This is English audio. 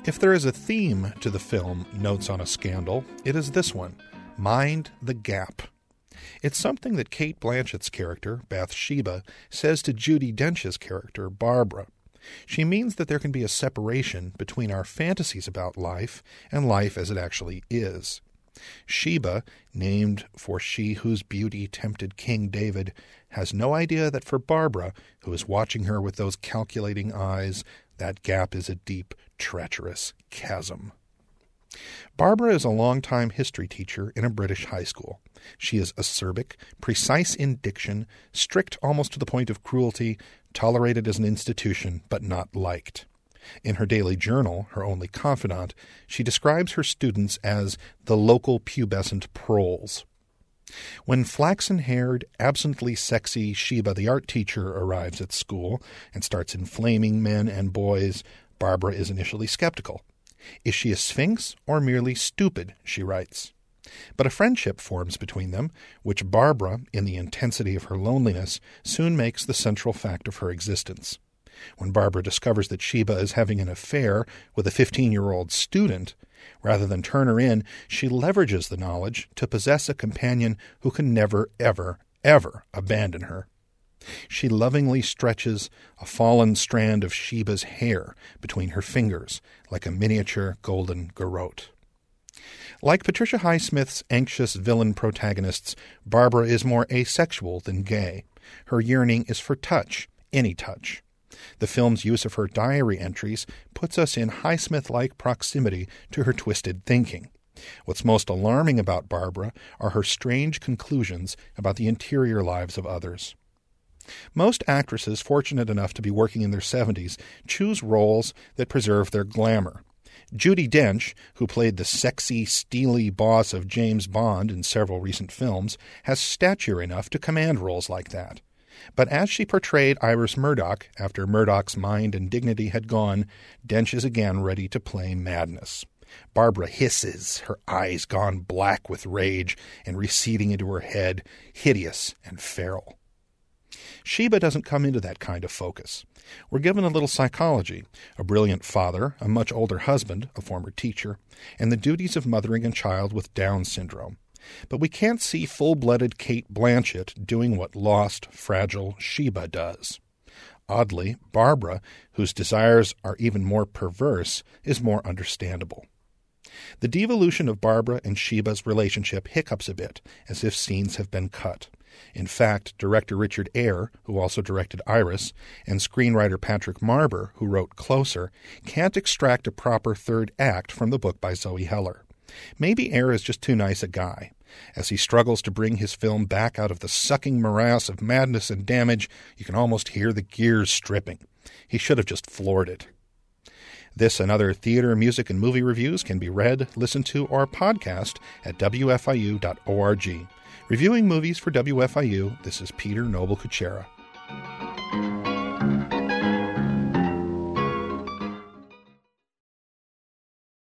If there is a theme to the film Notes on a Scandal, it is this one: mind the gap. It's something that Cate Blanchett's character, Bathsheba, says to Judi Dench's character, Barbara. She means that there can be a separation between our fantasies about life and life as it actually is. Sheba, named for she whose beauty tempted King David, has no idea that for Barbara, who is watching her with those calculating eyes, that gap is a deep, treacherous chasm. Barbara is a long-time history teacher in a British high school. She is acerbic, precise in diction, strict almost to the point of cruelty, tolerated as an institution, but not liked. In her daily journal, her only confidant, she describes her students as the local pubescent proles. When flaxen-haired, absently sexy Sheba the art teacher arrives at school and starts inflaming men and boys, Barbara is initially skeptical. Is she a sphinx or merely stupid, she writes. But a friendship forms between them, which Barbara, in the intensity of her loneliness, soon makes the central fact of her existence. When Barbara discovers that Sheba is having an affair with a 15-year-old student, rather than turn her in, she leverages the knowledge to possess a companion who can never, ever, ever abandon her. She lovingly stretches a fallen strand of Sheba's hair between her fingers, like a miniature golden garrote. Like Patricia Highsmith's anxious villain protagonists, Barbara is more asexual than gay. Her yearning is for touch, any touch. The film's use of her diary entries puts us in Highsmith-like proximity to her twisted thinking. What's most alarming about Barbara are her strange conclusions about the interior lives of others. Most actresses fortunate enough to be working in their 70s choose roles that preserve their glamour. Judi Dench, who played the sexy, steely boss of James Bond in several recent films, has stature enough to command roles like that. But as she portrayed Iris Murdoch after Murdoch's mind and dignity had gone, Dench is again ready to play madness. Barbara hisses, her eyes gone black with rage and receding into her head, hideous and feral. Sheba doesn't come into that kind of focus. We're given a little psychology, a brilliant father, a much older husband, a former teacher, and the duties of mothering a child with Down syndrome. But we can't see full-blooded Cate Blanchett doing what lost, fragile Sheba does. Oddly, Barbara, whose desires are even more perverse, is more understandable. The devolution of Barbara and Sheba's relationship hiccups a bit, as if scenes have been cut. In fact, director Richard Eyre, who also directed Iris, and screenwriter Patrick Marber, who wrote Closer, can't extract a proper third act from the book by Zoe Heller. Maybe Eyre is just too nice a guy. As he struggles to bring his film back out of the sucking morass of madness and damage, you can almost hear the gears stripping. He should have just floored it. This and other theater, music, and movie reviews can be read, listened to, or podcast at wfiu.org. Reviewing movies for WFIU, this is Peter Noble Kuchera.